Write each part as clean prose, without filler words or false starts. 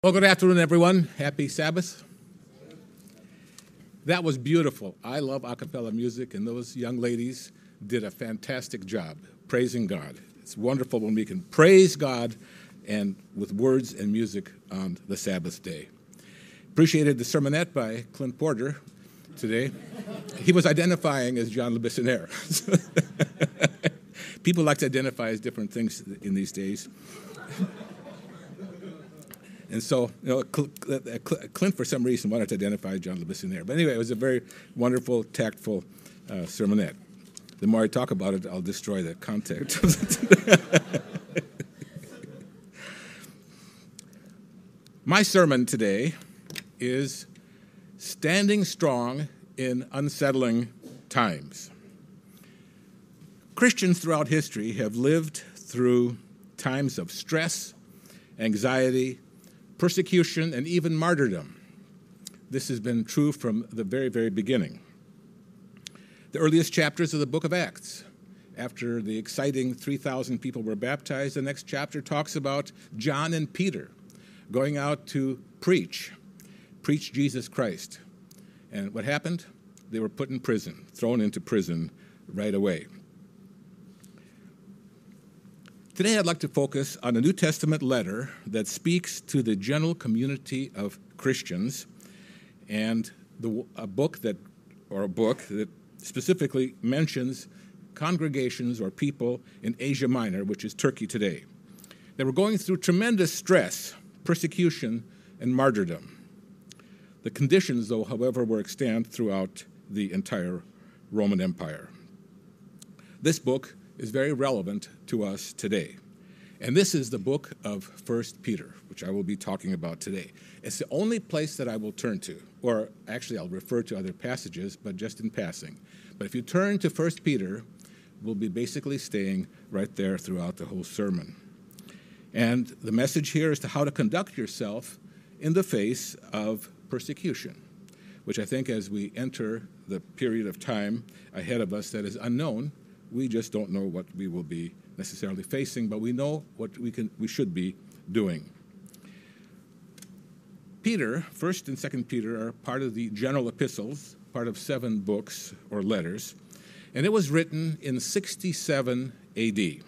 Well, good afternoon, everyone. Happy Sabbath. That was beautiful. I love a cappella music, and those young ladies did a fantastic job praising God. It's wonderful when we can praise God and with words and music on the Sabbath day. Appreciated the sermonette by Clint Porter today. He was identifying as John Le Bissonnière. People like to identify as different things in these days. And so, Clint, for some reason, wanted to identify John Le Bissonnière. But anyway, it was a very wonderful, tactful sermonette. The more I talk about it, I'll destroy the context. My sermon today is Standing Strong in Unsettling Times. Christians throughout history have lived through times of stress, anxiety, persecution, and even martyrdom. This has been true from the very, very beginning. The earliest chapters of the book of Acts, after the exciting 3,000 people were baptized, the next chapter talks about John and Peter going out to preach Jesus Christ. And what happened? They were put in prison, thrown into prison right away. Today I'd like to focus on a New Testament letter that speaks to the general community of Christians, and a book that specifically mentions congregations or people in Asia Minor, which is Turkey today. They were going through tremendous stress, persecution, and martyrdom. The conditions, though, however, were extant throughout the entire Roman Empire. This book is very relevant to us today. And this is the book of 1 Peter, which I will be talking about today. It's the only place that I will turn to, or actually I'll refer to other passages, but just in passing. But if you turn to 1 Peter, we'll be basically staying right there throughout the whole sermon. And the message here is to how to conduct yourself in the face of persecution, which I think as we enter the period of time ahead of us that is unknown, we just don't know what we will be necessarily facing, but we know what we should be doing. Peter, 1st and 2nd Peter, are part of the general epistles, part of 7 books or letters, and it was written in 67 A.D.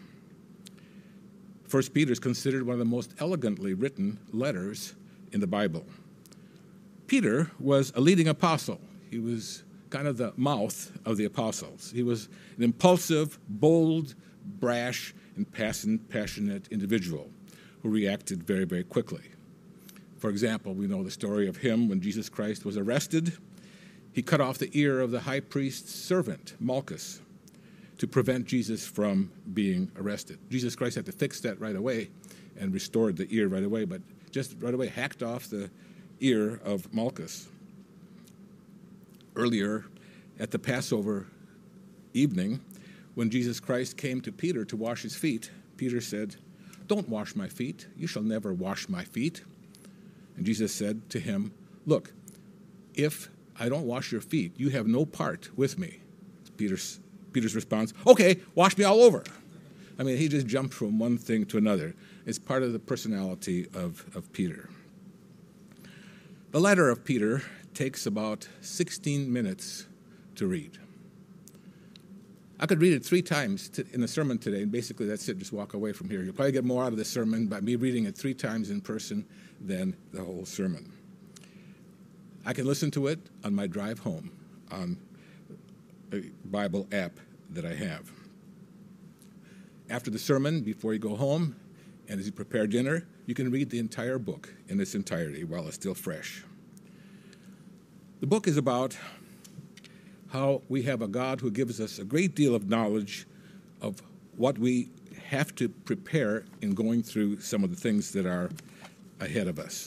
1 Peter is considered one of the most elegantly written letters in the Bible. Peter was a leading apostle. He was kind of the mouth of the apostles. He was an impulsive, bold, brash, and passionate individual who reacted very, very quickly. For example, we know the story of him when Jesus Christ was arrested. He cut off the ear of the high priest's servant, Malchus, to prevent Jesus from being arrested. Jesus Christ had to fix that right away and restored the ear right away, but just right away hacked off the ear of Malchus. Earlier, at the Passover evening, when Jesus Christ came to Peter to wash his feet, Peter said, "Don't wash my feet. You shall never wash my feet." And Jesus said to him, "Look, if I don't wash your feet, you have no part with me." Peter's response, "Okay, wash me all over." I mean, he just jumped from one thing to another. It's part of the personality of Peter. The letter of Peter takes about 16 minutes to read. I could read it 3 times in the sermon today, and basically that's it, just walk away from here. You'll probably get more out of the sermon by me reading it 3 times in person than the whole sermon. I can listen to it on my drive home on a Bible app that I have. After the sermon, before you go home, and as you prepare dinner, you can read the entire book in its entirety while it's still fresh. The book is about how we have a God who gives us a great deal of knowledge of what we have to prepare in going through some of the things that are ahead of us.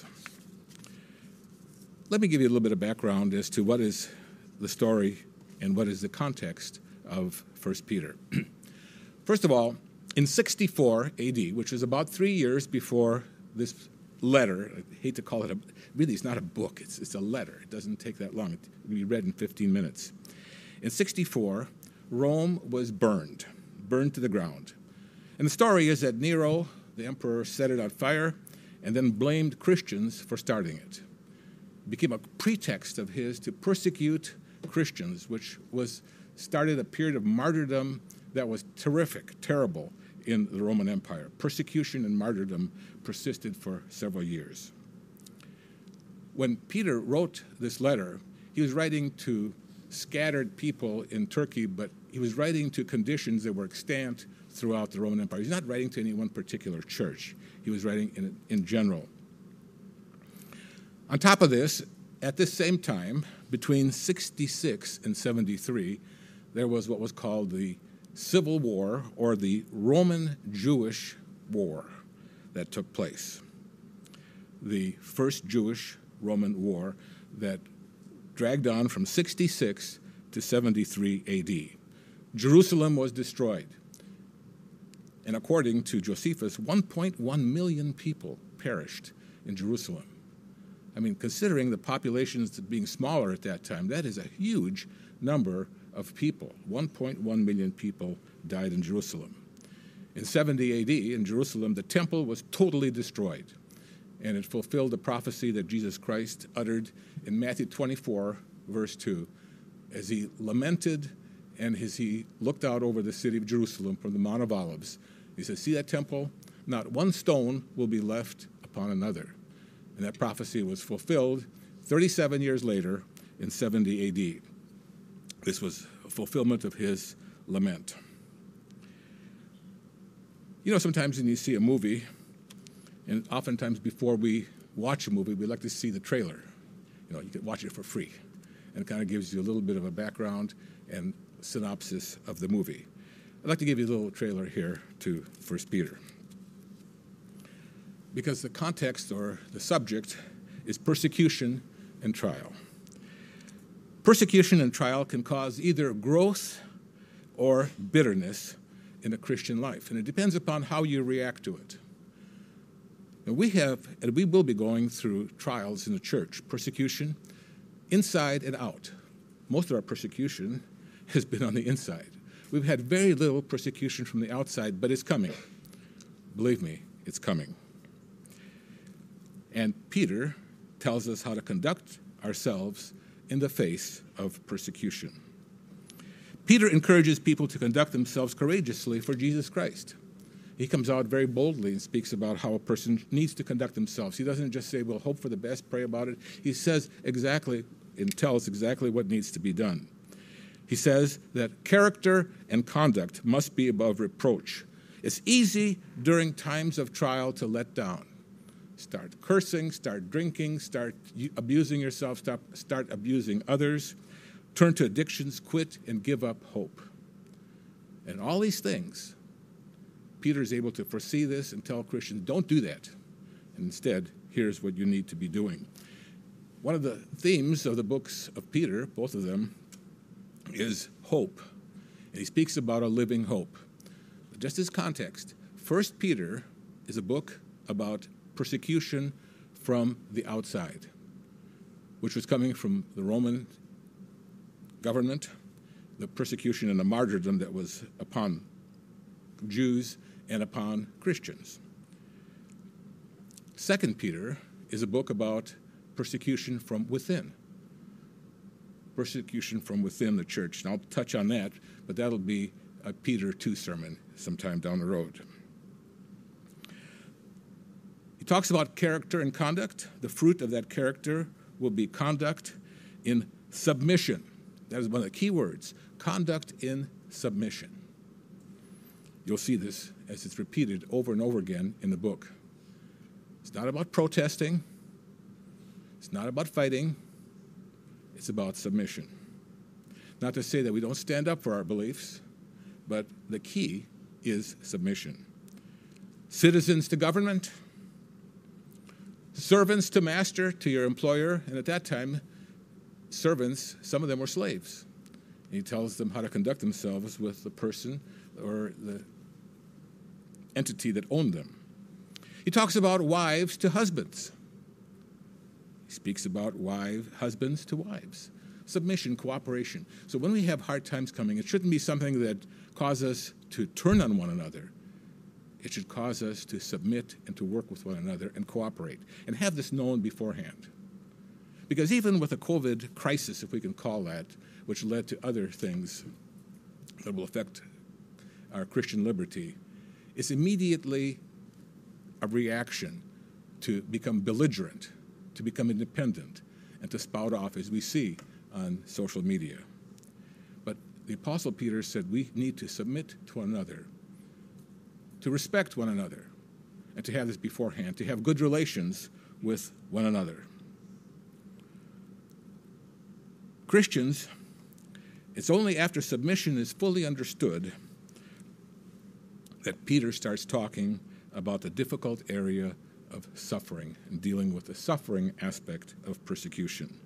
Let me give you a little bit of background as to what is the story and what is the context of 1 Peter. First of all, in 64 A.D., which is about 3 years before this letter, I hate to call it really it's not a book, it's a letter. It doesn't take that long. It can be read in 15 minutes. In 64, Rome was burned to the ground. And the story is that Nero, the emperor, set it on fire, and then blamed Christians for starting it. It became a pretext of his to persecute Christians, which started a period of martyrdom that was terrific, terrible in the Roman Empire. Persecution and martyrdom persisted for several years. When Peter wrote this letter, he was writing to scattered people in Turkey, but he was writing to conditions that were extant throughout the Roman Empire. He's not writing to any one particular church. He was writing in general. On top of this, at this same time, between 66 and 73, there was what was called the Civil War, or the Roman-Jewish War, that took place. The first Jewish-Roman war that dragged on from 66 to 73 AD. Jerusalem was destroyed. And according to Josephus, 1.1 million people perished in Jerusalem. I mean, considering the populations being smaller at that time, that is a huge number of people. 1.1 million people died in Jerusalem. In 70 AD, in Jerusalem, the temple was totally destroyed, and it fulfilled the prophecy that Jesus Christ uttered in Matthew 24, verse 2, as he lamented and as he looked out over the city of Jerusalem from the Mount of Olives. He says, "See that temple? Not one stone will be left upon another." And that prophecy was fulfilled 37 years later in 70 AD. This was a fulfillment of his lament. You know, sometimes when you see a movie, and oftentimes before we watch a movie, we like to see the trailer. You know, you can watch it for free. And it kind of gives you a little bit of a background and synopsis of the movie. I'd like to give you a little trailer here to 1 Peter. Because the context or the subject is persecution and trial. Persecution and trial can cause either growth or bitterness in a Christian life, and it depends upon how you react to it. And we will be going through trials in the church, persecution inside and out. Most of our persecution has been on the inside. We've had very little persecution from the outside, but it's coming. Believe me, it's coming. And Peter tells us how to conduct ourselves in the face of persecution. Peter encourages people to conduct themselves courageously for Jesus Christ. He comes out very boldly and speaks about how a person needs to conduct themselves. He doesn't just say, "We'll hope for the best, pray about it." He says exactly and tells exactly what needs to be done. He says that character and conduct must be above reproach. It's easy during times of trial to let down. Start cursing, start drinking, start abusing yourself, start abusing others, turn to addictions, quit, and give up hope. And all these things, Peter is able to foresee this and tell Christians, don't do that. And instead, here's what you need to be doing. One of the themes of the books of Peter, both of them, is hope. And he speaks about a living hope. But just as context, 1 Peter is a book about persecution from the outside, which was coming from the Roman government, the persecution and the martyrdom that was upon Jews and upon Christians. 2 Peter is a book about persecution from within. Persecution from within the church. And I'll touch on that, but that'll be a Peter 2 sermon sometime down the road. He talks about character and conduct. The fruit of that character will be conduct in submission. That is one of the key words, conduct in submission. You'll see this as it's repeated over and over again in the book. It's not about protesting. It's not about fighting. It's about submission. Not to say that we don't stand up for our beliefs, but the key is submission. Citizens to government, servants to master, to your employer, and at that time, servants, some of them were slaves. And he tells them how to conduct themselves with the person or the entity that owned them. He talks about wives to husbands. He speaks about husbands to wives. Submission, cooperation. So when we have hard times coming, it shouldn't be something that causes us to turn on one another. it should cause us to submit and to work with one another and cooperate and have this known beforehand. Because even with the COVID crisis, if we can call that, which led to other things that will affect our Christian liberty, it's immediately a reaction to become belligerent, to become independent, and to spout off as we see on social media. But the Apostle Peter said we need to submit to one another, to respect one another, and to have this beforehand, to have good relations with one another. Christians, it's only after submission is fully understood that Peter starts talking about the difficult area of suffering and dealing with the suffering aspect of persecution.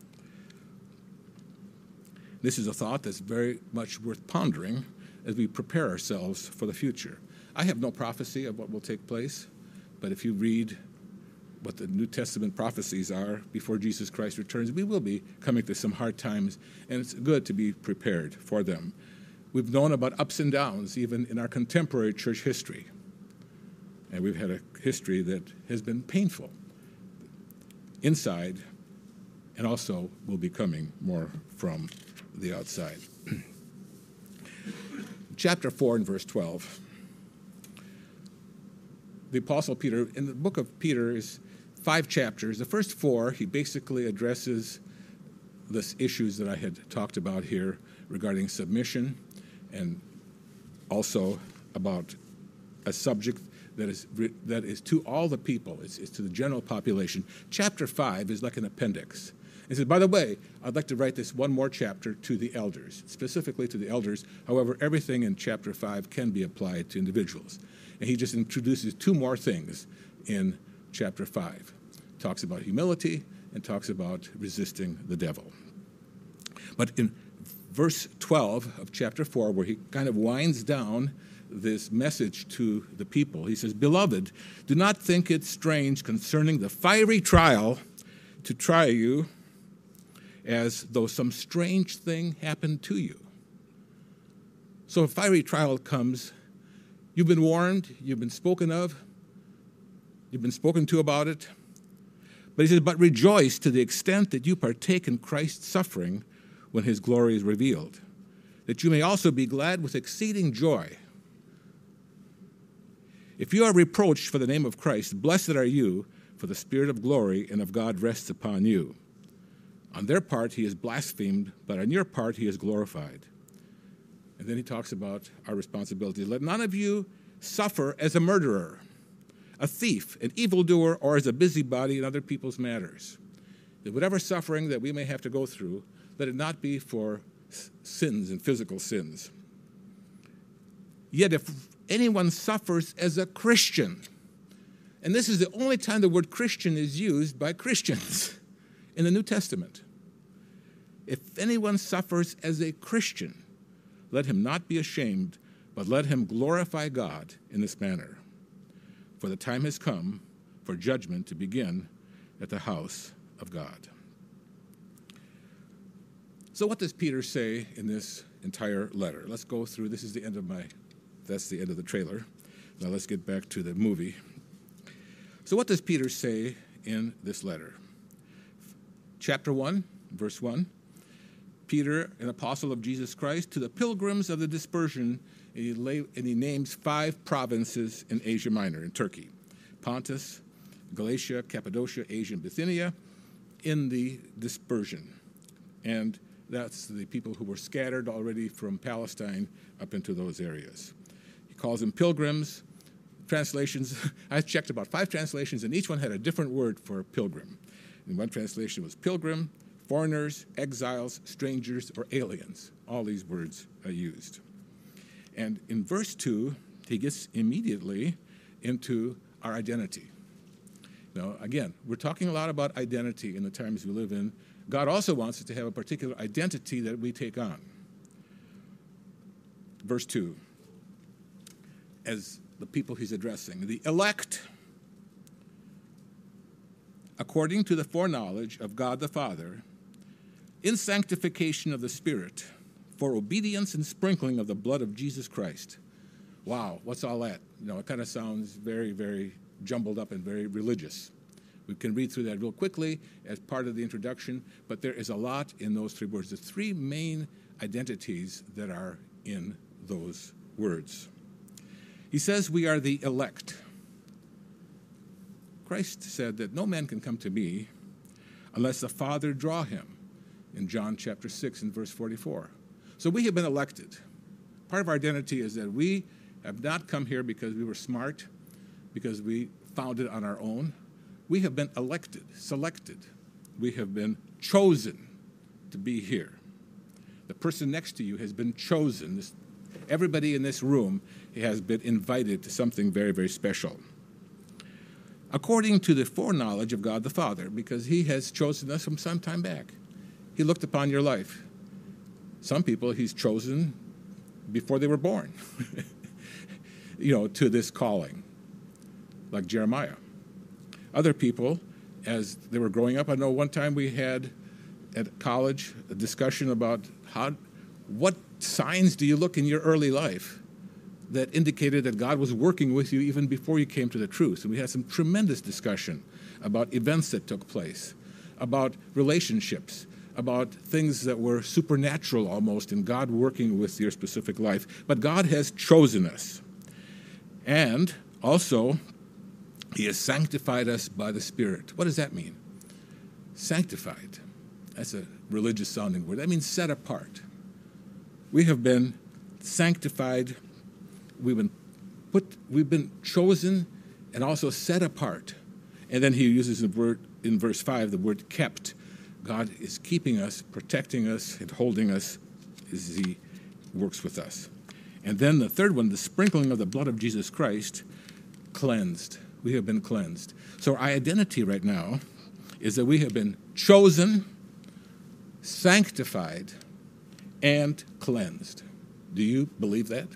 This is a thought that's very much worth pondering as we prepare ourselves for the future. I have no prophecy of what will take place, but if you read what the New Testament prophecies are before Jesus Christ returns, we will be coming to some hard times, and it's good to be prepared for them. We've known about ups and downs even in our contemporary church history, and we've had a history that has been painful inside and also will be coming more from the outside. Chapter 4 and verse 12. The Apostle Peter, in the book of Peter, is 5 chapters. The first 4, he basically addresses the issues that I had talked about here regarding submission and also about a subject that is to all the people. It's to the general population. Chapter 5 is like an appendix. He says, by the way, I'd like to write this one more chapter to the elders, specifically to the elders. However, everything in chapter 5 can be applied to individuals. And he just introduces 2 more things in chapter 5. Talks about humility and talks about resisting the devil. But in verse 12 of chapter 4, where he kind of winds down this message to the people, he says, Beloved, do not think it strange concerning the fiery trial to try you as though some strange thing happened to you. So a fiery trial comes. You've been warned, you've been spoken of, you've been spoken to about it. But he says, but rejoice to the extent that you partake in Christ's suffering when his glory is revealed, that you may also be glad with exceeding joy. If you are reproached for the name of Christ, blessed are you, for the Spirit of glory and of God rests upon you. On their part he is blasphemed, but on your part he is glorified. And then he talks about our responsibility. Let none of you suffer as a murderer, a thief, an evildoer, or as a busybody in other people's matters. That whatever suffering that we may have to go through, let it not be for sins and physical sins. Yet if anyone suffers as a Christian, and this is the only time the word Christian is used by Christians in the New Testament. If anyone suffers as a Christian, let him not be ashamed, but let him glorify God in this manner. For the time has come for judgment to begin at the house of God. So what does Peter say in this entire letter? Let's go through. This is the end of that's the end of the trailer. Now let's get back to the movie. So what does Peter say in this letter? Chapter 1, verse 1. Peter, an apostle of Jesus Christ, to the pilgrims of the dispersion, and he names 5 provinces in Asia Minor, in Turkey: Pontus, Galatia, Cappadocia, Asia, and Bithynia, in the dispersion. And that's the people who were scattered already from Palestine up into those areas. He calls them pilgrims. Translations, I checked about 5 translations, and each one had a different word for pilgrim. In one translation was pilgrim, foreigners, exiles, strangers, or aliens. All these words are used. And in verse 2, he gets immediately into our identity. Now, again, we're talking a lot about identity in the times we live in. God also wants us to have a particular identity that we take on. Verse 2, as the people he's addressing, the elect, according to the foreknowledge of God the Father, in sanctification of the Spirit, for obedience and sprinkling of the blood of Jesus Christ. Wow, what's all that? It kind of sounds very, very jumbled up and very religious. We can read through that real quickly as part of the introduction, but there is a lot in those three words. The three main identities that are in those words. He says we are the elect. Christ said that no man can come to me unless the Father draw him, in John chapter 6 and verse 44. So we have been elected. Part of our identity is that we have not come here because we were smart, because we found it on our own. We have been elected, selected. We have been chosen to be here. The person next to you has been chosen. Everybody in this room has been invited to something very, very special. According to the foreknowledge of God the Father, because he has chosen us from some time back. He looked upon your life. Some people he's chosen before they were born, to this calling, like Jeremiah. Other people, as they were growing up, I know one time we had at college a discussion about what signs do you look in your early life that indicated that God was working with you even before you came to the truth. And we had some tremendous discussion about events that took place, about relationships, about things that were supernatural almost, and God working with your specific life. But God has chosen us. And also, he has sanctified us by the Spirit. What does that mean? Sanctified. That's a religious sounding word. That means set apart. We have been sanctified. We've been chosen and also set apart. And then he uses the word in verse 5, the word kept. God is keeping us, protecting us, and holding us as he works with us. And then the third one, the sprinkling of the blood of Jesus Christ, cleansed. We have been cleansed. So our identity right now is that we have been chosen, sanctified, and cleansed. Do you believe that?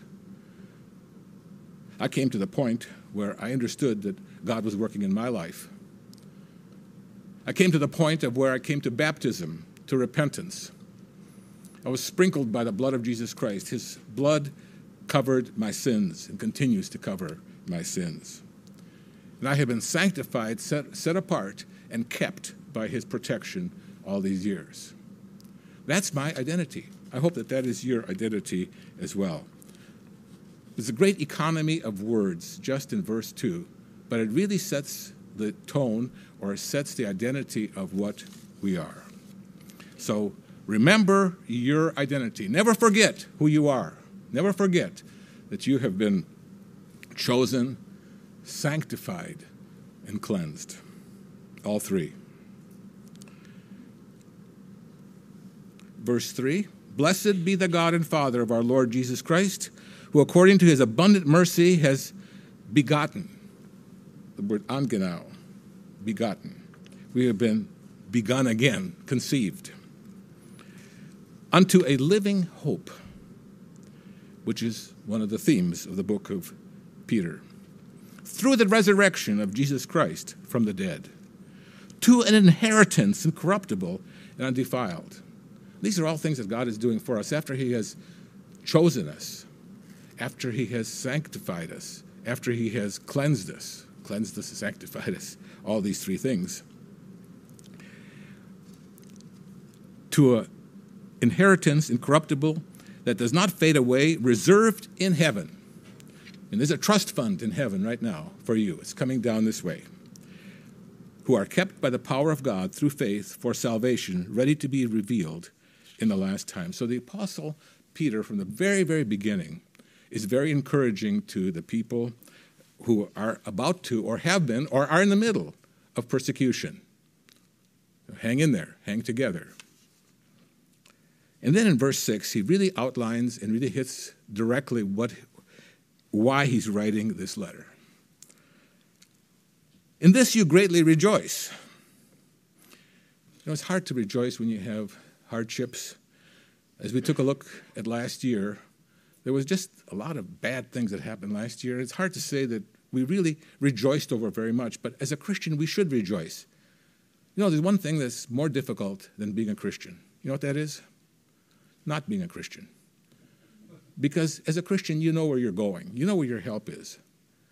I came to the point where I understood that God was working in my life. I came to the point of where I came to baptism, to repentance. I was sprinkled by the blood of Jesus Christ. His blood covered my sins and continues to cover my sins. And I have been sanctified, set apart, and kept by his protection all these years. That's my identity. I hope that is your identity as well. There's a great economy of words just in verse 2, but it really sets the tone or sets the identity of what we are. So remember your identity. Never forget who you are. Never forget that you have been chosen, sanctified, and cleansed. All three. Verse 3, Blessed be the God and Father of our Lord Jesus Christ, who according to his abundant mercy has begotten. The word angenao, begotten. We have been begun again, conceived. Unto a living hope, which is one of the themes of the book of Peter. Through the resurrection of Jesus Christ from the dead, to an inheritance incorruptible and undefiled. These are all things that God is doing for us after he has chosen us, after he has sanctified us, after he has cleansed us and sanctified us, all these three things. To an inheritance incorruptible that does not fade away, reserved in heaven. And there's a trust fund in heaven right now for you. It's coming down this way. Who are kept by the power of God through faith for salvation, ready to be revealed in the last time. So the Apostle Peter, from the very, very beginning, is very encouraging to the people who are about to, or have been, or are in the middle of persecution. Hang in there. Hang together. And then in verse 6, he really outlines and really hits directly why he's writing this letter. In this you greatly rejoice. It's hard to rejoice when you have hardships. As we took a look at last year, there was just a lot of bad things that happened last year. It's hard to say that we really rejoiced over very much, but as a Christian, we should rejoice. There's one thing that's more difficult than being a Christian. You know what that is? Not being a Christian. Because as a Christian, you know where you're going. You know where your help is.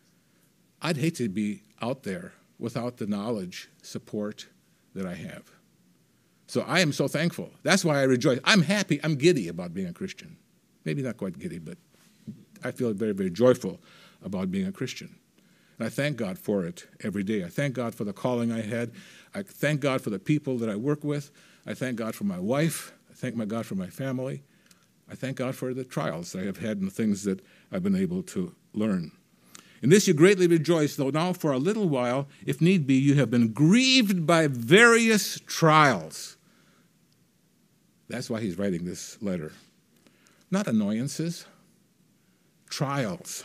I'd hate to be out there without the knowledge, support that I have. So I am so thankful. That's why I rejoice. I'm happy, I'm giddy about being a Christian. Maybe not quite giddy, but I feel very, very joyful about being a Christian. And I thank God for it every day. I thank God for the calling I had. I thank God for the people that I work with. I thank God for my wife. I thank my God for my family. I thank God for the trials I have had and the things that I've been able to learn. In this you greatly rejoice, though now for a little while, if need be, you have been grieved by various trials. That's why he's writing this letter. Not annoyances, trials.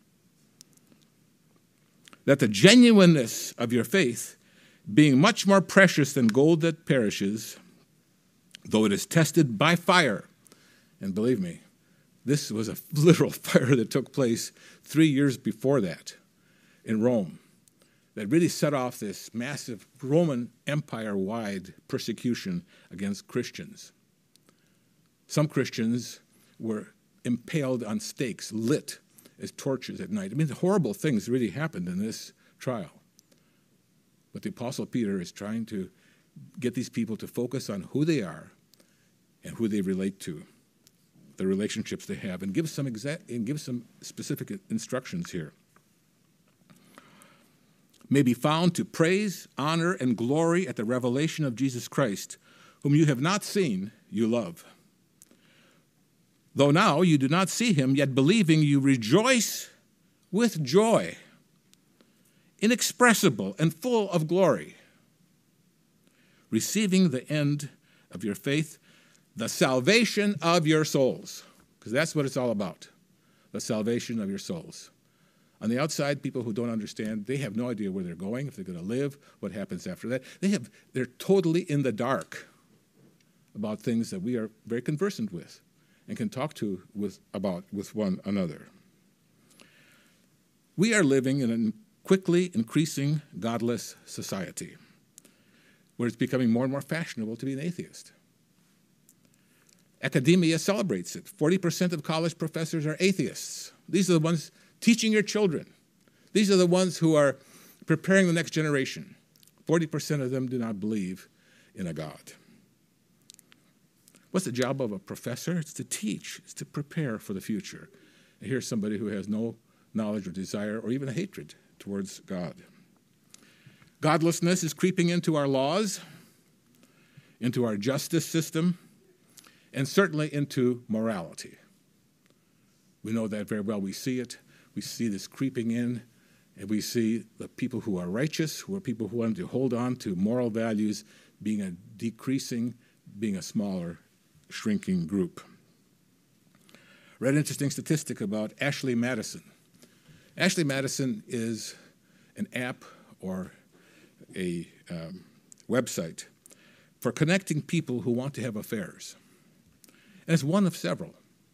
That the genuineness of your faith, being much more precious than gold that perishes, though it is tested by fire. And believe me, this was a literal fire that took place 3 years before that in Rome that really set off this massive Roman Empire-wide persecution against Christians. Some Christians were impaled on stakes, lit as torches at night. I mean, horrible things really happened in this trial. But the Apostle Peter is trying to get these people to focus on who they are and who they relate to, the relationships they have, and give some specific instructions here. May be found to praise, honor, and glory at the revelation of Jesus Christ, whom you have not seen, you love. Though now you do not see him, yet believing you rejoice with joy, inexpressible and full of glory, receiving the end of your faith, the salvation of your souls, because that's what it's all about, the salvation of your souls. On the outside, people who don't understand, they have no idea where they're going, if they're going to live, what happens after that. They're totally in the dark about things that we are very conversant with and can talk about with one another. We are living in a quickly increasing godless society where it's becoming more and more fashionable to be an atheist. Academia celebrates it. 40% of college professors are atheists. These are the ones teaching your children. These are the ones who are preparing the next generation. 40% of them do not believe in a God. What's the job of a professor? It's to teach. It's to prepare for the future. And here's somebody who has no knowledge or desire or even a hatred towards God. Godlessness is creeping into our laws, into our justice system, and certainly into morality. We know that very well. We see it. We see this creeping in, and we see the people who are righteous, who are people who want to hold on to moral values, being a decreasing, being a smaller, shrinking group. Read an interesting statistic about Ashley Madison. Ashley Madison is an app or a website for connecting people who want to have affairs. And it's one of several.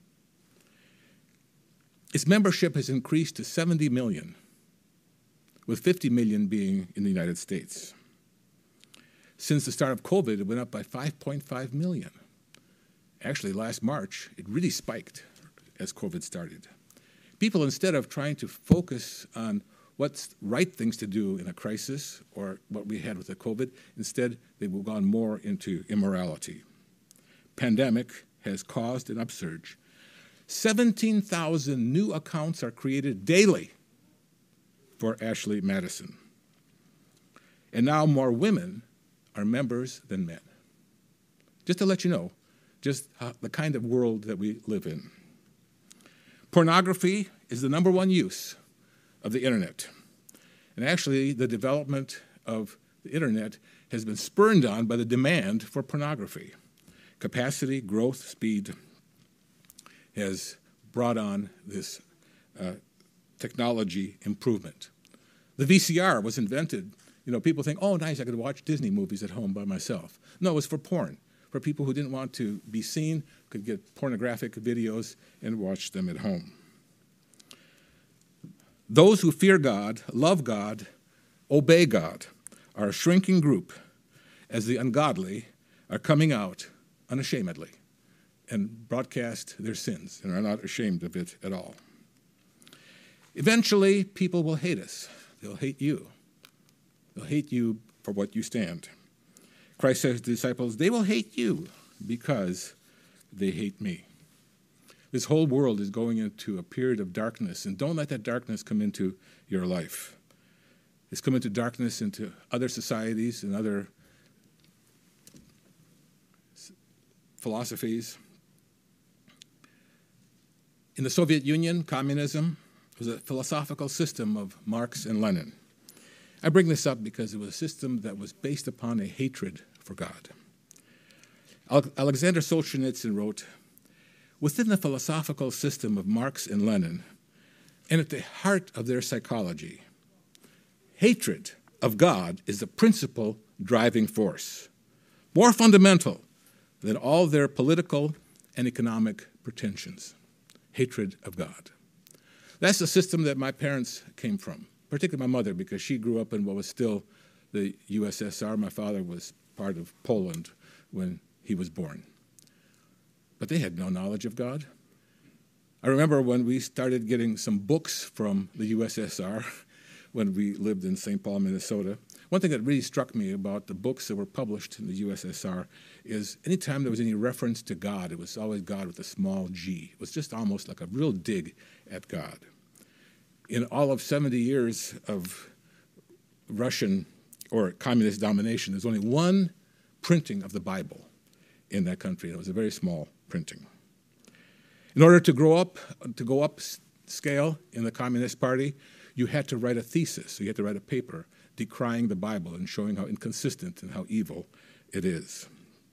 Its membership has increased to 70 million, with 50 million being in the United States. Since the start of COVID, it went up by 5.5 million. Actually, last March, it really spiked as COVID started. People, instead of trying to focus on what's right things to do in a crisis or what we had with the COVID, instead they've gone more into immorality. Pandemic has caused an upsurge. 17,000 new accounts are created daily for Ashley Madison. And now more women are members than men. Just to let you know, just the kind of world that we live in. Pornography is the number one use of the internet. And actually, the development of the internet has been spurred on by the demand for pornography. Capacity, growth, speed has brought on this technology improvement. The VCR was invented. You know, people think, oh, nice, I could watch Disney movies at home by myself. No, it was for porn. For people who didn't want to be seen, could get pornographic videos and watch them at home. Those who fear God, love God, obey God, are a shrinking group as the ungodly are coming out unashamedly and broadcast their sins and are not ashamed of it at all. Eventually, people will hate us. they'll hate you. They'll hate you for what you stand. Christ says to the disciples, they will hate you because they hate me. This whole world is going into a period of darkness, and don't let that darkness come into your life. It's come into darkness into other societies and other philosophies. In the Soviet Union, communism was a philosophical system of Marx and Lenin. I bring this up because it was a system that was based upon a hatred for God. Alexander Solzhenitsyn wrote, within the philosophical system of Marx and Lenin, and at the heart of their psychology, hatred of God is the principal driving force, more fundamental than all their political and economic pretensions. Hatred of God. That's the system that my parents came from, particularly my mother, because she grew up in what was still the USSR. My father was part of Poland when he was born. But they had no knowledge of God. I remember when we started getting some books from the USSR when we lived in St. Paul, Minnesota. One thing that really struck me about the books that were published in the USSR is anytime there was any reference to God, it was always God with a small g. It was just almost like a real dig at God. In all of 70 years of Russian or communist domination, there's only one printing of the Bible in that country. It was a very small printing. In order to go up scale in the Communist Party, you had to write a thesis. So you had to write a paper decrying the Bible and showing how inconsistent and how evil it is.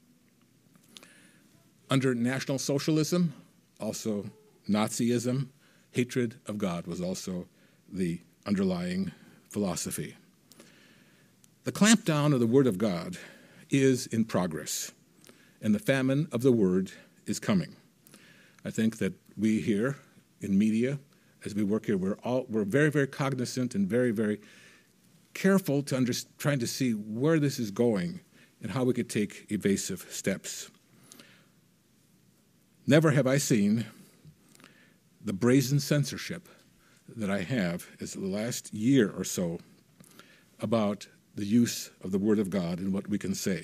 Under National Socialism, also Nazism, hatred of God was also the underlying philosophy. The clampdown of the Word of God is in progress, and the famine of the Word is coming. I think that we here in media, as we work here, we're very, very cognizant and very, very careful to trying to see where this is going and how we could take evasive steps. Never have I seen the brazen censorship that I have as the last year or so about the use of the Word of God and what we can say.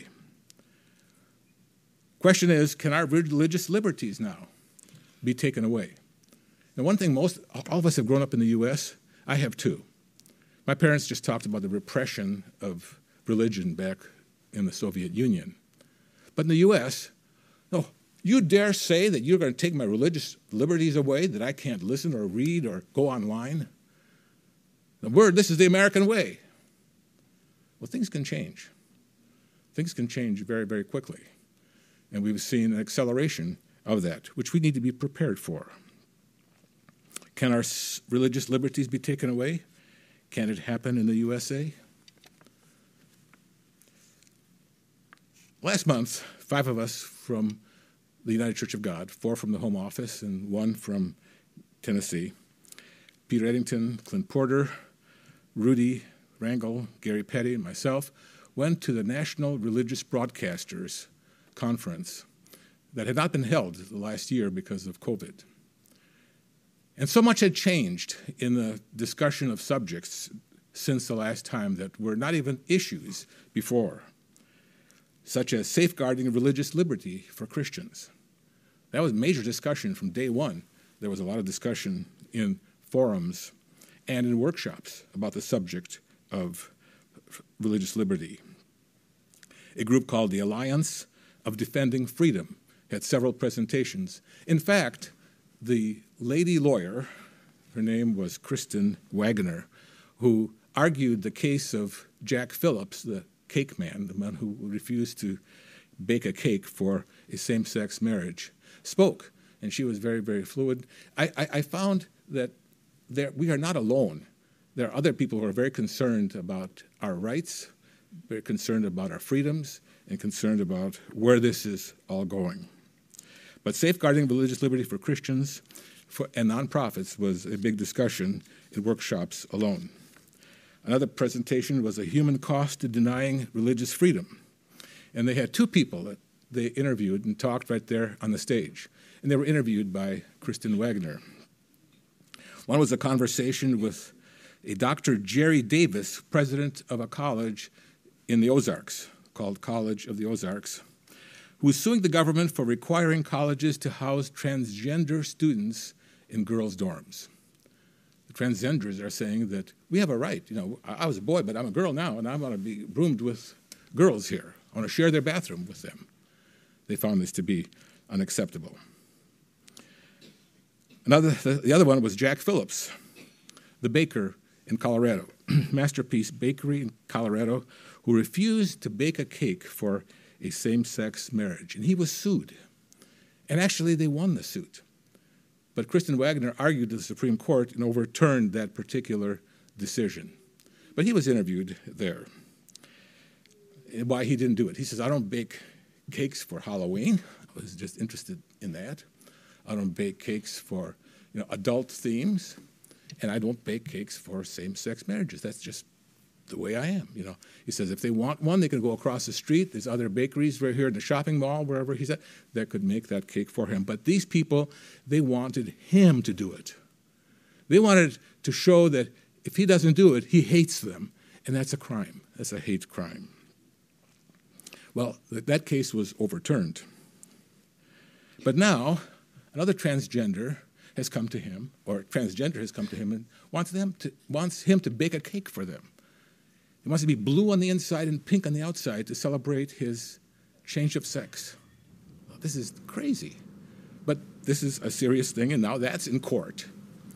Question is, can our religious liberties now be taken away? Now, one thing all of us have grown up in the U.S., I have too. My parents just talked about the repression of religion back in the Soviet Union. But in the U.S., no, you dare say that you're going to take my religious liberties away, that I can't listen or read or go online? This is the American way. Well, things can change. Things can change very, very quickly. And we've seen an acceleration of that, which we need to be prepared for. Can our religious liberties be taken away? Can it happen in the USA? Last month, 5 of us from the United Church of God, 4 from the home office and 1 from Tennessee, Peter Eddington, Clint Porter, Rudy Rangel, Gary Petty, and myself, went to the National Religious Broadcasters Conference that had not been held the last year because of COVID. And so much had changed in the discussion of subjects since the last time that were not even issues before, such as safeguarding religious liberty for Christians. That was major discussion from day one. There was a lot of discussion in forums and in workshops about the subject of religious liberty. A group called the Alliance of Defending Freedom had several presentations. In fact, the lady lawyer, her name was Kristen Wagner, who argued the case of Jack Phillips, the cake man, the man who refused to bake a cake for a same-sex marriage, spoke, and she was very, very fluid. I found that we are not alone. There are other people who are very concerned about our rights, very concerned about our freedoms, and concerned about where this is all going. But safeguarding religious liberty for Christians and nonprofits was a big discussion in workshops alone. Another presentation was a human cost to denying religious freedom. And they had 2 people that they interviewed and talked right there on the stage. And they were interviewed by Kristen Wagner. One was a conversation with a Dr. Jerry Davis, president of a college in the Ozarks, called College of the Ozarks, who is suing the government for requiring colleges to house transgender students in girls' dorms. The transgenders are saying that we have a right. I was a boy, but I'm a girl now, and I want to be roomed with girls here. I want to share their bathroom with them. They found this to be unacceptable. The other one was Jack Phillips, the baker in Colorado, Masterpiece Bakery in Colorado, who refused to bake a cake for a same-sex marriage. And he was sued. And actually, they won the suit. But Kristen Wagner argued to the Supreme Court and overturned that particular decision. But he was interviewed there. And why he didn't do it. He says, I don't bake cakes for Halloween. I was just interested in that. I don't bake cakes for adult themes, and I don't bake cakes for same-sex marriages. That's just the way I am. He says if they want one, they can go across the street. There's other bakeries right here in the shopping mall, wherever he's at, that could make that cake for him. But these people, they wanted him to do it. They wanted to show that if he doesn't do it, he hates them, and that's a crime. That's a hate crime. Well, that case was overturned. But now, another transgender has come to him, or transgender has come to him and wants him to bake a cake for them. He wants to be blue on the inside and pink on the outside to celebrate his change of sex. Well, this is crazy. But this is a serious thing, and now that's in court.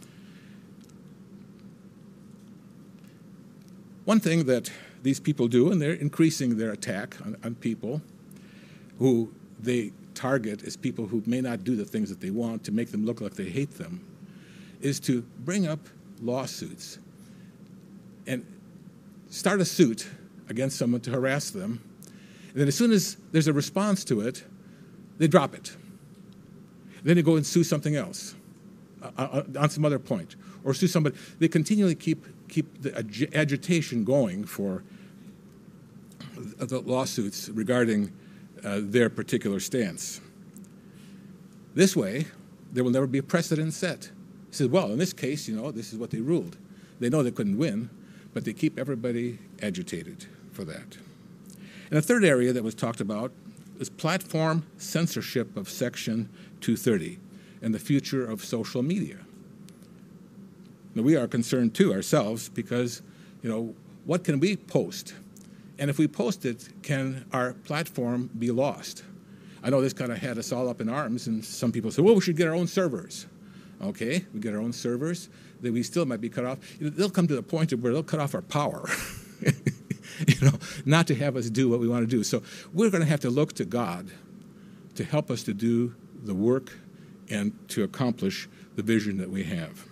One thing that these people do, and they're increasing their attack on people who they target as people who may not do the things that they want to make them look like they hate them, is to bring up lawsuits and start a suit against someone to harass them. And then as soon as there's a response to it, they drop it. Then they go and sue something else on some other point, or sue somebody. They continually keep the agitation going for the lawsuits regarding their particular stance. This way, there will never be a precedent set. He says, well, in this case, this is what they ruled. They know they couldn't win, but they keep everybody agitated for that. And the third area that was talked about is platform censorship of Section 230 and the future of social media. Now, we are concerned, too, ourselves, because, what can we post? And if we post it, can our platform be lost? I know this kind of had us all up in arms, and some people say, well, we should get our own servers. Okay, we get our own servers, then we still might be cut off. They'll come to the point where they'll cut off our power, not to have us do what we want to do. So we're going to have to look to God to help us to do the work and to accomplish the vision that we have.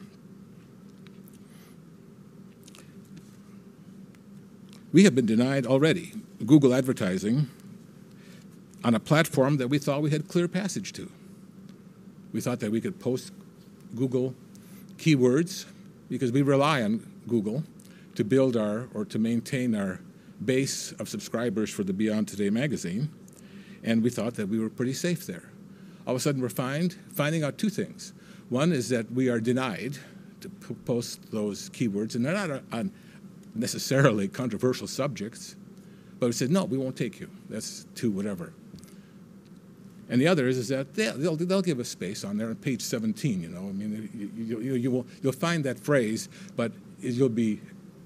We have been denied already Google advertising on a platform that we thought we had clear passage to. We thought that we could post Google keywords because we rely on Google to build or to maintain our base of subscribers for the Beyond Today magazine, and we thought that we were pretty safe there. All of a sudden, we're finding out two things. One is that we are denied to post those keywords, and they're not on necessarily controversial subjects, but we said, no, we won't take you. That's too whatever. And the other is that they'll give us space on there on page 17. You'll find that phrase, but you'll be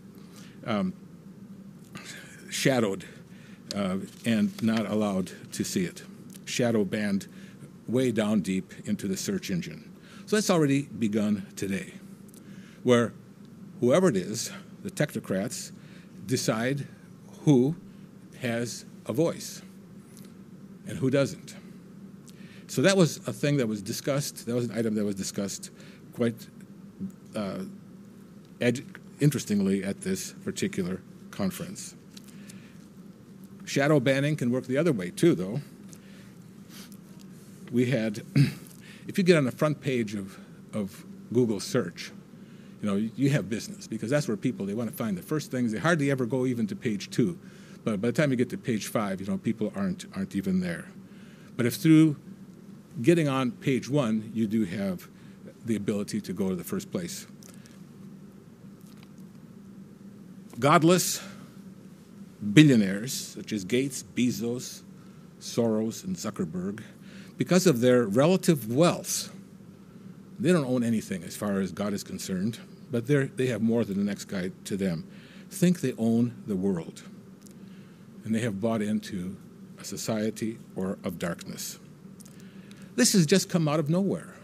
shadowed and not allowed to see it. Shadow banned way down deep into the search engine. So that's already begun today, where whoever it is, the technocrats, decide who has a voice and who doesn't. So that was a thing that was discussed. That was an item that was discussed quite interestingly at this particular conference. Shadow banning can work the other way too, though. We had, if you get on the front page of Google search, you have business, because that's where they want to find the first things. They hardly ever go even to page 2. But by the time you get to page 5, people aren't even there. But if through getting on page 1, you do have the ability to go to the first place. godless billionaires such as Gates, Bezos, Soros, and Zuckerberg, because of their relative wealth, they don't own anything as far as God is concerned, but they have more than the next guy to them, think they own the world. And they have bought into a society of darkness. This has just come out of nowhere.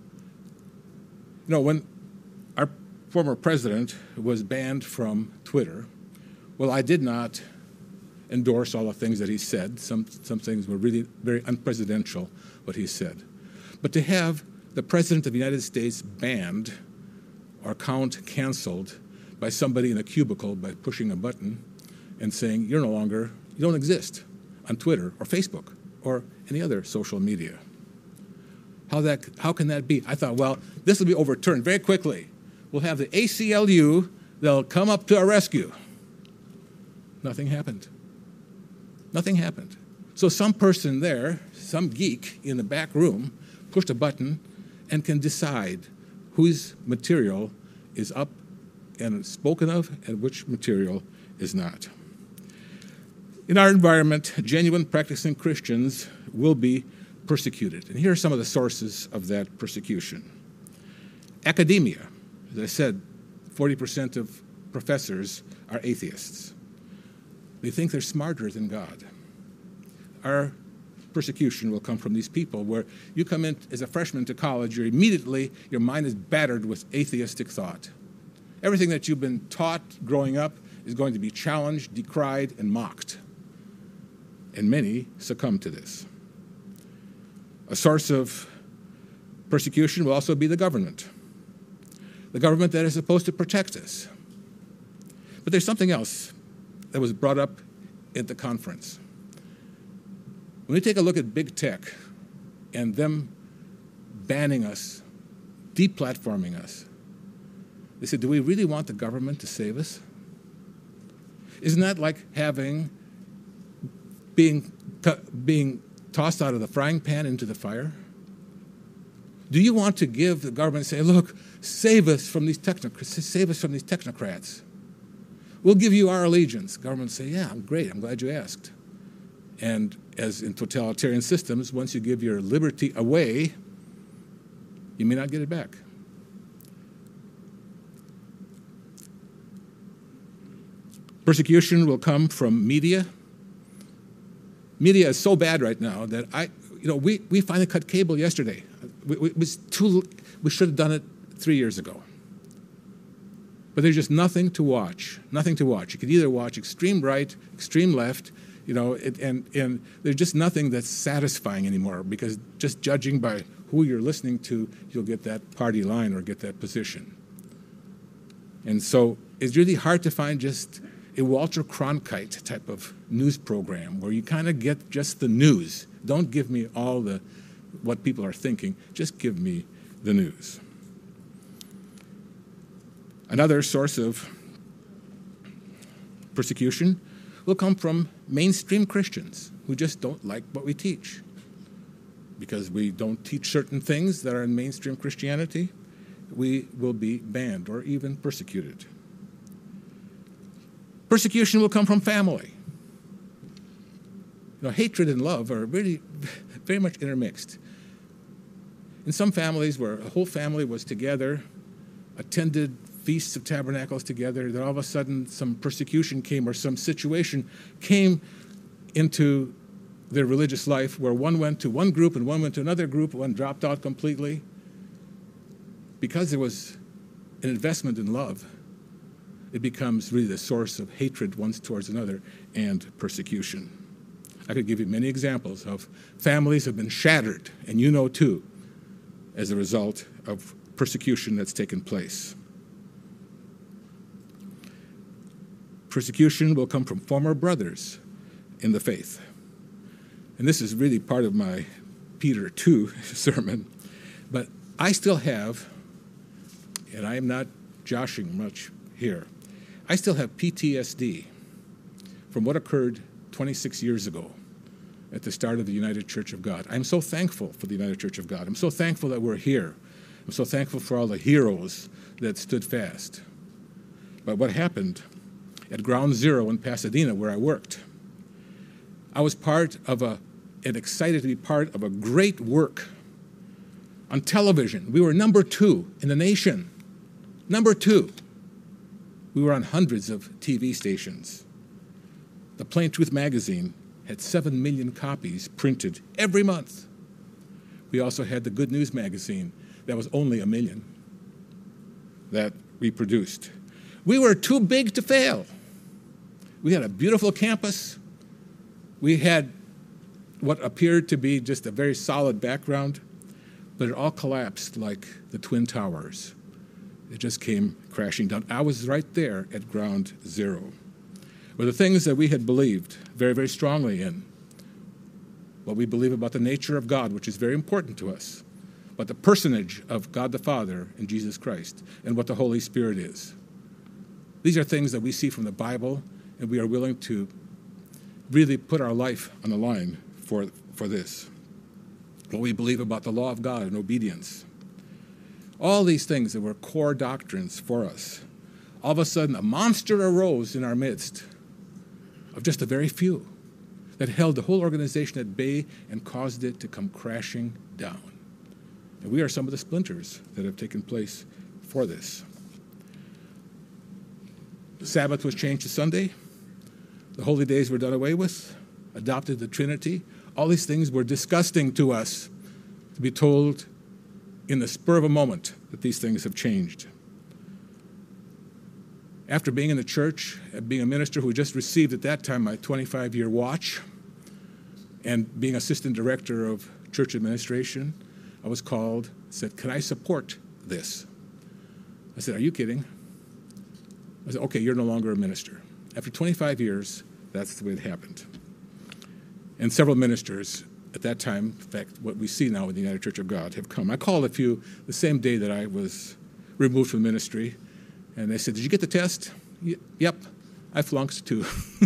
You know, when our former president was banned from Twitter, well, I did not endorse all the things that he said. Some things were really very unpresidential, what he said. But to have the President of the United States banned or account canceled by somebody in a cubicle by pushing a button and saying, you don't exist on Twitter or Facebook or any other social media. How can that be? I thought, well, this will be overturned very quickly. We'll have the ACLU, they'll come up to our rescue. Nothing happened. Nothing happened. So some person there, some geek in the back room, pushed a button and can decide whose material is up and spoken of and which material is not. In our environment, genuine practicing Christians will be persecuted. And here are some of the sources of that persecution. Academia. As I said, 40% of professors are atheists. They think they're smarter than God. Our persecution will come from these people where you come in as a freshman to college, your mind is battered with atheistic thought. Everything that you've been taught growing up is going to be challenged, decried, and mocked. And many succumb to this. A source of persecution will also be the government that is supposed to protect us. But there's something else that was brought up at the conference. When we take a look at big tech and them banning us, deplatforming us, they said, do we really want the government to save us? Isn't that like being tossed out of the frying pan into the fire? Do you want to give the government and say, look, save us from these technocrats. We'll give you our allegiance. Government say, yeah, great, I'm glad you asked. And as in totalitarian systems, once you give your liberty away, you may not get it back. Persecution will come from media. Media is so bad right now that we finally cut cable yesterday. We should have done it 3 years ago. But there's just nothing to watch. Nothing to watch. You could either watch extreme right, extreme left, and there's just nothing that's satisfying anymore, because just judging by who you're listening to, you'll get that party line or get that position. And so it's really hard to find just a Walter Cronkite type of news program where you kind of get just the news. Don't give me all what people are thinking. Just give me the news. Another source of persecution will come from mainstream Christians who just don't like what we teach. Because we don't teach certain things that are in mainstream Christianity, we will be banned or even persecuted. Persecution will come from family. Hatred and love are really very much intermixed. In some families where a whole family was together, attended Feasts of Tabernacles together, then all of a sudden some persecution came or some situation came into their religious life where one went to one group and one went to another group, one dropped out completely. Because there was an investment in love, it becomes really the source of hatred one towards another and persecution. I could give you many examples of families have been shattered, and too, as a result of persecution that's taken place. Persecution will come from former brothers in the faith. And this is really part of my Peter 2 sermon. But I still have, and I am not joshing much here, I still have PTSD from what occurred 26 years ago at the start of the United Church of God. I'm so thankful for the United Church of God. I'm so thankful that we're here. I'm so thankful for all the heroes that stood fast. But what happened at Ground Zero in Pasadena, where I worked. I was and excited to be part of a great work on television. We were number 2 in the nation. Number 2. We were on hundreds of TV stations. The Plain Truth magazine had 7 million copies printed every month. We also had the Good News magazine that was only 1 million that we produced. We were too big to fail. We had a beautiful campus. We had what appeared to be just a very solid background, but it all collapsed like the Twin Towers. It just came crashing down. I was right there at Ground Zero, where the things that we had believed very, very strongly in, what we believe about the nature of God, which is very important to us, but the personage of God the Father and Jesus Christ, and what the Holy Spirit is. These are things that we see from the Bible, and we are willing to really put our life on the line for this. What we believe about the law of God and obedience. All these things that were core doctrines for us. All of a sudden, a monster arose in our midst of just a very few that held the whole organization at bay and caused it to come crashing down. And we are some of the splinters that have taken place for this. The Sabbath was changed to Sunday. The holy days were done away with. Adopted the Trinity. All these things were disgusting to us to be told in the spur of a moment that these things have changed. After being in the church, being a minister who just received at that time my 25-year watch, and being assistant director of church administration, I was called, said, "Can I support this?" I said, "Are you kidding?" I said, "Okay, you're no longer a minister." After 25 years, that's the way it happened. And several ministers at that time, in fact, what we see now in the United Church of God, have come. I called a few the same day that I was removed from ministry, and they said, "Did you get the test?" "Yep, I flunked too."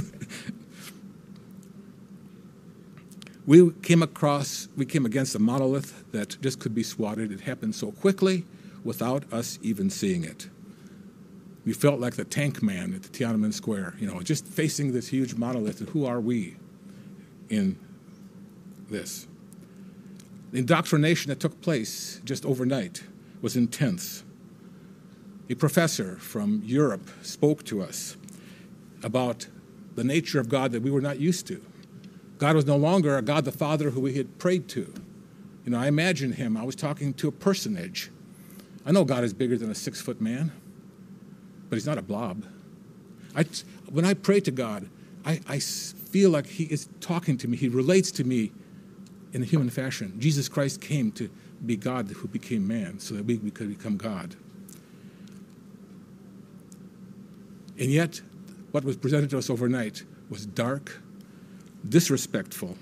We came against a monolith that just could be swatted. It happened so quickly without us even seeing it. We felt like the tank man at the Tiananmen Square, just facing this huge monolith. And who are we in this? The indoctrination that took place just overnight was intense. A professor from Europe spoke to us about the nature of God that we were not used to. God was no longer a God the Father who we had prayed to. I imagine him. I was talking to a personage. I know God is bigger than a 6-foot man, but he's not a blob. When I pray to God, I feel like he is talking to me. He relates to me in a human fashion. Jesus Christ came to be God who became man so that we could become God. And yet, what was presented to us overnight was dark, disrespectful.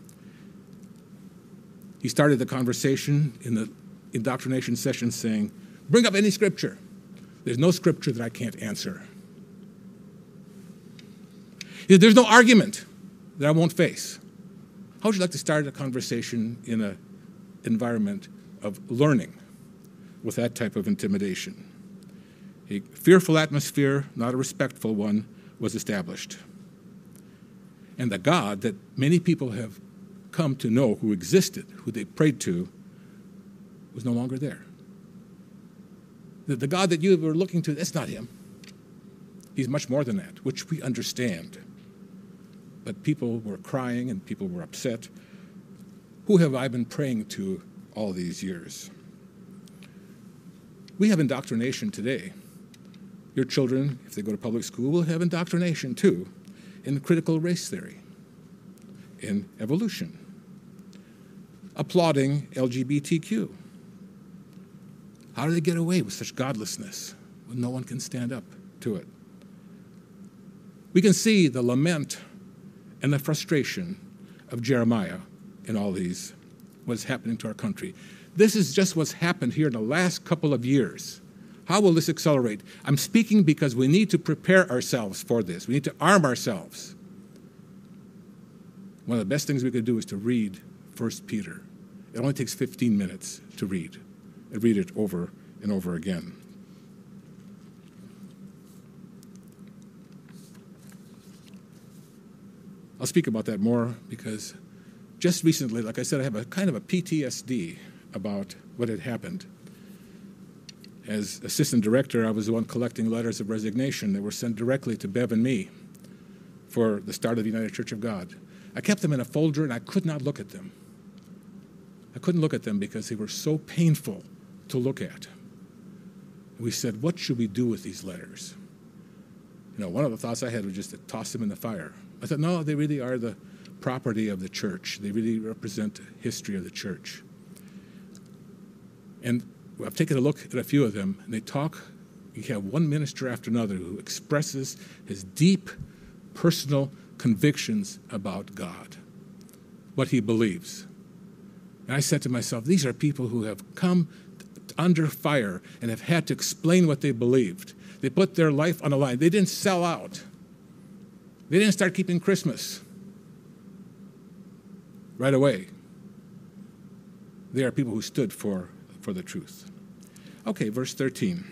He started the conversation in the indoctrination session saying, "Bring up any scripture. There's no scripture that I can't answer. There's no argument that I won't face." How would you like to start a conversation in an environment of learning with that type of intimidation? A fearful atmosphere, not a respectful one, was established. And the God that many people have come to know who existed, who they prayed to, was no longer there. The God that you were looking to, that's not him. He's much more than that, which we understand. But people were crying and people were upset. Who have I been praying to all these years? We have indoctrination today. Your children, if they go to public school, will have indoctrination too, in critical race theory, in evolution, applauding LGBTQ. How do they get away with such godlessness when no one can stand up to it? We can see the lament and the frustration of Jeremiah in all these, what's happening to our country. This is just what's happened here in the last couple of years. How will this accelerate? I'm speaking because we need to prepare ourselves for this. We need to arm ourselves. One of the best things we could do is to read 1 Peter. It only takes 15 minutes to read. And read it over and over again. I'll speak about that more because just recently, like I said, I have a kind of a PTSD about what had happened. As assistant director, I was the one collecting letters of resignation that were sent directly to Bev and me for the start of the United Church of God. I kept them in a folder, and I could not look at them. I couldn't look at them because they were so painful to look at. We said, what should we do with these letters? One of the thoughts I had was just to toss them in the fire. I thought, no, they really are the property of the church. They really represent the history of the church. And I've taken a look at a few of them, and they talk. You have one minister after another who expresses his deep personal convictions about God, what he believes. And I said to myself, these are people who have come under fire and have had to explain what they believed. They put their life on the line. They didn't sell out. They didn't start keeping Christmas right away. They are people who stood for the truth. Okay, verse 13.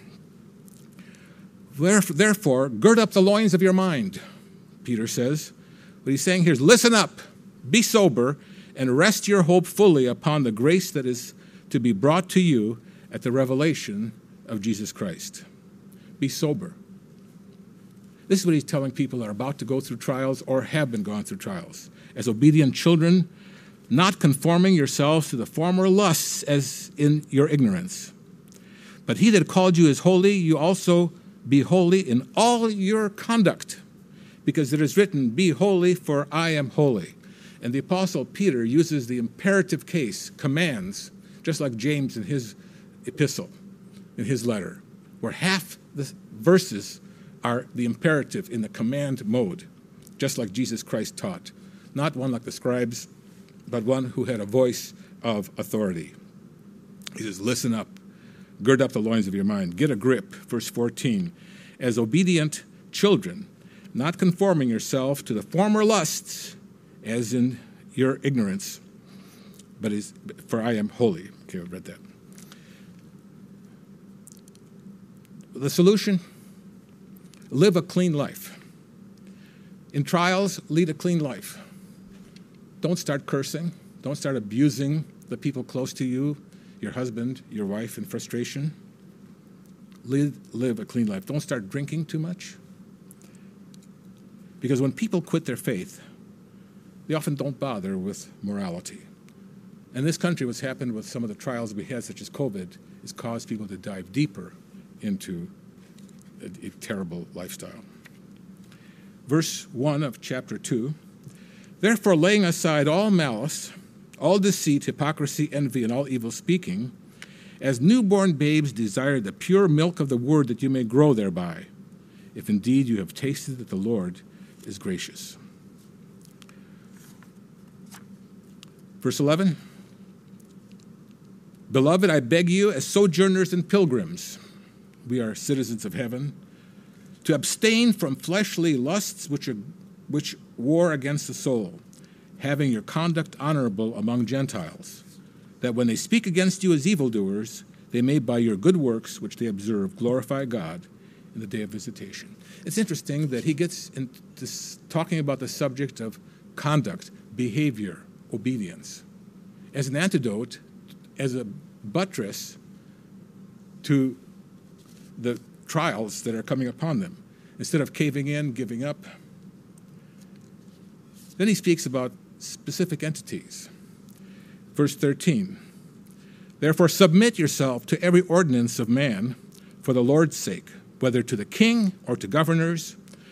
Therefore, gird up the loins of your mind, Peter says. What he's saying here is, listen up, be sober, and rest your hope fully upon the grace that is to be brought to you at the revelation of Jesus Christ. Be sober. This is what he's telling people that are about to go through trials or have been gone through trials. As obedient children, not conforming yourselves to the former lusts as in your ignorance. But he that called you is holy, you also be holy in all your conduct, because it is written, be holy, for I am holy. And the Apostle Peter uses the imperative case, commands, just like James in his epistle, in his letter, where half the verses are the imperative in the command mode, just like Jesus Christ taught. Not one like the scribes, but one who had a voice of authority. He says, listen up, gird up the loins of your mind, get a grip, verse 14. As obedient children, not conforming yourself to the former lusts, as in your ignorance, but for I am holy. Okay, I read that. The solution, live a clean life. In trials, lead a clean life. Don't start cursing. Don't start abusing the people close to you, your husband, your wife in frustration. Live a clean life. Don't start drinking too much. Because when people quit their faith, they often don't bother with morality. In this country, what's happened with some of the trials we had, such as COVID, has caused people to dive deeper into a terrible lifestyle. Verse 1 of chapter 2, therefore laying aside all malice, all deceit, hypocrisy, envy, and all evil speaking, as newborn babes desire the pure milk of the word that you may grow thereby, if indeed you have tasted that the Lord is gracious. Verse 11, beloved, I beg you, as sojourners and pilgrims, we are citizens of heaven, to abstain from fleshly lusts which war against the soul, having your conduct honorable among Gentiles, that when they speak against you as evildoers, they may by your good works, which they observe, glorify God in the day of visitation. It's interesting that he gets into talking about the subject of conduct, behavior, obedience, as an antidote, as a buttress to the trials that are coming upon them. Instead of caving in, giving up. Then he speaks about specific entities. Verse 13, therefore submit yourself to every ordinance of man for the Lord's sake, whether to the king or to governors,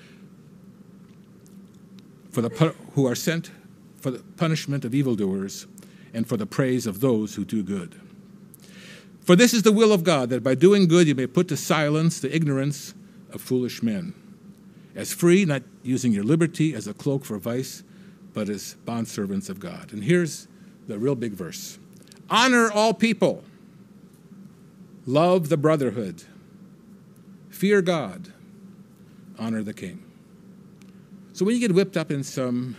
who are sent for the punishment of evildoers and for the praise of those who do good. For this is the will of God, that by doing good you may put to silence the ignorance of foolish men. As free, not using your liberty as a cloak for vice, but as bondservants of God. And here's the real big verse. Honor all people. Love the brotherhood. Fear God. Honor the king. So when you get whipped up in some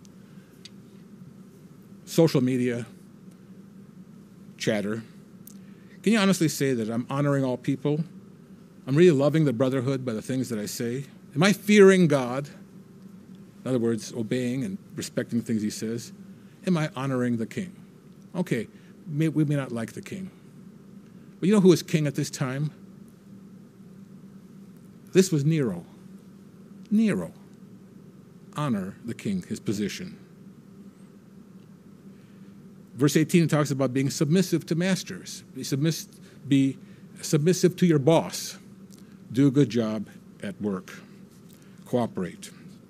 social media chatter, can you honestly say that I'm honoring all people? I'm really loving the brotherhood by the things that I say? Am I fearing God? In other words, obeying and respecting things he says. Am I honoring the king? Okay, we may not like the king. But you know who was king at this time? This was Nero. Nero. Honor the king, his position. Verse 18 talks about being submissive to masters. Be submissive to your boss. Do a good job at work. Cooperate.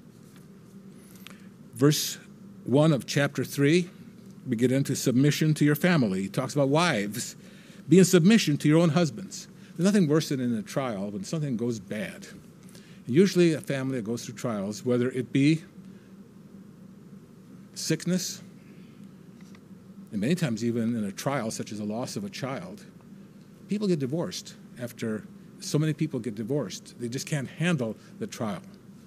Verse 1 of chapter 3, we get into submission to your family. He talks about wives. Be in submission to your own husbands. There's nothing worse than in a trial when something goes bad. Usually a family that goes through trials, whether it be sickness, and many times even in a trial such as a loss of a child, people get divorced. After so many people get divorced, they just can't handle the trial.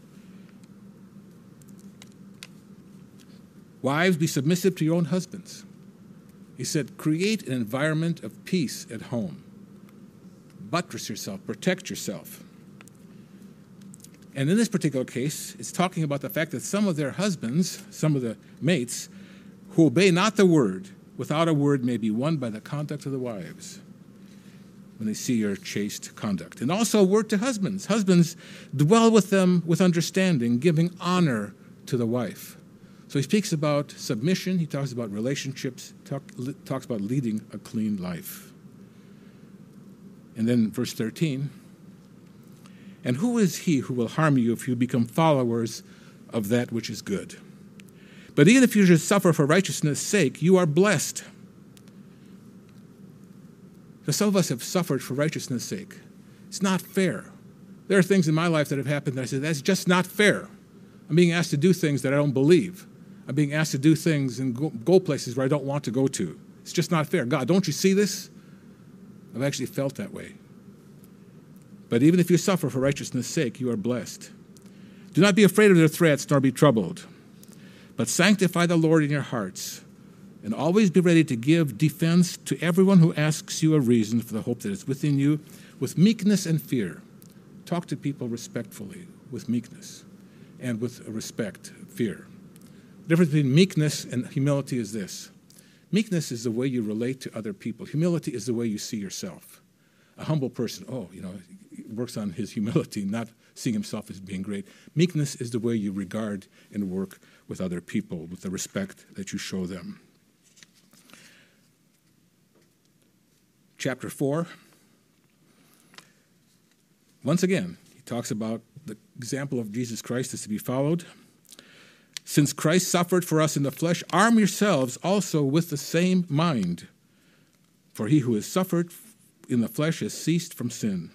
Wives, be submissive to your own husbands. He said, create an environment of peace at home. Buttress yourself, protect yourself. And in this particular case, it's talking about the fact that some of their husbands, some of the mates, who obey not the word, without a word may be won by the conduct of the wives, when they see your chaste conduct. And also a word to husbands. Husbands, dwell with them with understanding, giving honor to the wife. So he speaks about submission, he talks about relationships, talks about leading a clean life. And then verse 13, and who is he who will harm you if you become followers of that which is good? But even if you should suffer for righteousness' sake, you are blessed. So some of us have suffered for righteousness' sake. It's not fair. There are things in my life that have happened that I said, that's just not fair. I'm being asked to do things that I don't believe. I'm being asked to do things and go places where I don't want to go to. It's just not fair. God, don't you see this? I've actually felt that way. But even if you suffer for righteousness' sake, you are blessed. Do not be afraid of their threats, nor be troubled, but sanctify the Lord in your hearts, and always be ready to give defense to everyone who asks you a reason for the hope that is within you, with meekness and fear. Talk to people respectfully, with meekness, and with respect, fear. The difference between meekness and humility is this. Meekness is the way you relate to other people. Humility is the way you see yourself. A humble person, works on his humility, not seeing himself as being great. Meekness is the way you regard and work with other people, with the respect that you show them. Chapter 4. Once again, he talks about the example of Jesus Christ is to be followed. Since Christ suffered for us in the flesh, arm yourselves also with the same mind. For he who has suffered in the flesh has ceased from sin.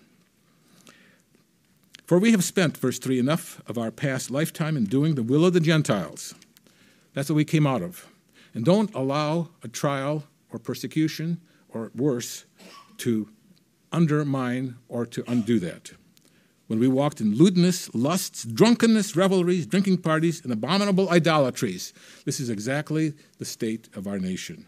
For we have spent, verse 3, enough of our past lifetime in doing the will of the Gentiles. That's what we came out of. And don't allow a trial or persecution or worse to undermine or to undo that. When we walked in lewdness, lusts, drunkenness, revelries, drinking parties, and abominable idolatries. This is exactly the state of our nation.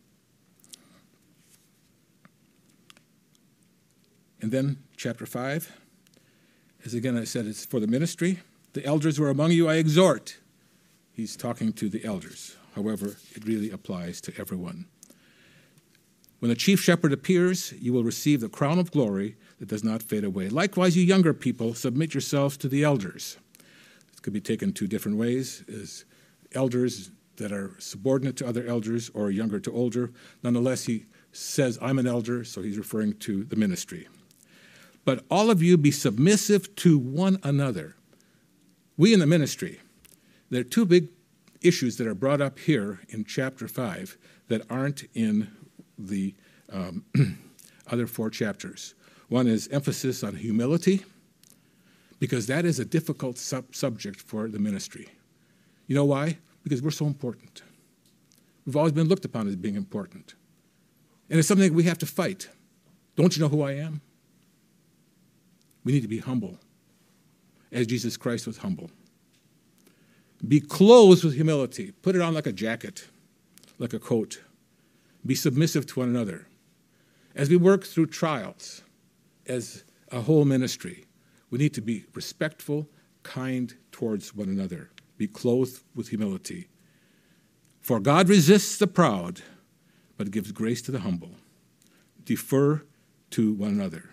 And then, chapter 5, as again I said, it's for the ministry. The elders who are among you I exhort. He's talking to the elders. However, it really applies to everyone. When the chief shepherd appears, you will receive the crown of glory that does not fade away. Likewise, you younger people, submit yourselves to the elders. It could be taken two different ways, as elders that are subordinate to other elders or younger to older. Nonetheless, he says, I'm an elder, so he's referring to the ministry. But all of you be submissive to one another. We in the ministry, there are two big issues that are brought up here in chapter 5 that aren't in the other 4 chapters. One is emphasis on humility, because that is a difficult subject for the ministry. You know why? Because we're so important. We've always been looked upon as being important. And it's something we have to fight. Don't you know who I am? We need to be humble, as Jesus Christ was humble. Be clothed with humility. Put it on like a jacket, like a coat. Be submissive to one another. As we work through trials, as a whole ministry, we need to be respectful, kind towards one another, be clothed with humility. For God resists the proud, but gives grace to the humble. Defer to one another.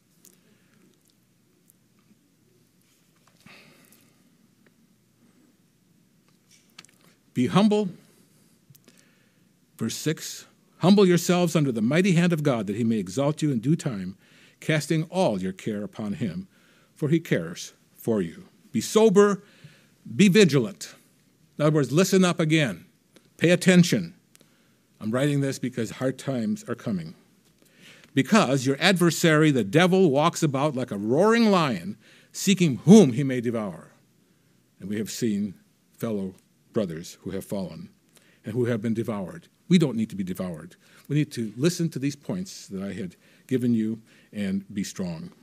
Be humble. Verse 6, humble yourselves under the mighty hand of God, that he may exalt you in due time, casting all your care upon him, for he cares for you. Be sober, be vigilant. In other words, listen up again. Pay attention. I'm writing this because hard times are coming. Because your adversary, the devil, walks about like a roaring lion, seeking whom he may devour. And we have seen fellow brothers who have fallen and who have been devoured. We don't need to be devoured. We need to listen to these points that I had given you and be strong.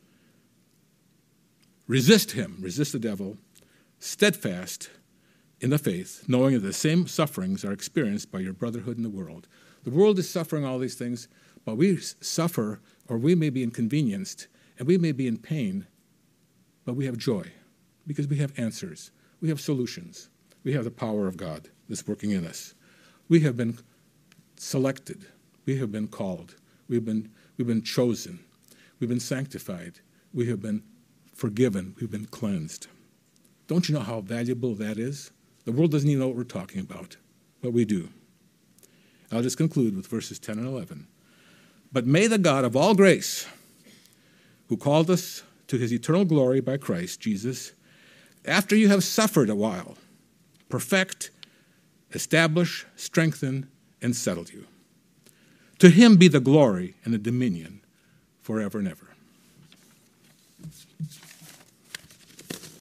Resist him, resist the devil, steadfast in the faith, knowing that the same sufferings are experienced by your brotherhood in the world. The world is suffering all these things, but we suffer, or we may be inconvenienced, and we may be in pain, but we have joy because we have answers. We have solutions. We have the power of God that's working in us. We have been selected. We have been called. We've been chosen. We've been sanctified. We have been forgiven. We've been cleansed. Don't you know how valuable that is? The world doesn't even know what we're talking about, but we do. I'll just conclude with verses 10 and 11. But may the God of all grace, who called us to his eternal glory by Christ Jesus, after you have suffered a while, perfect, establish, strengthen, and settle you. To him be the glory and the dominion forever and ever.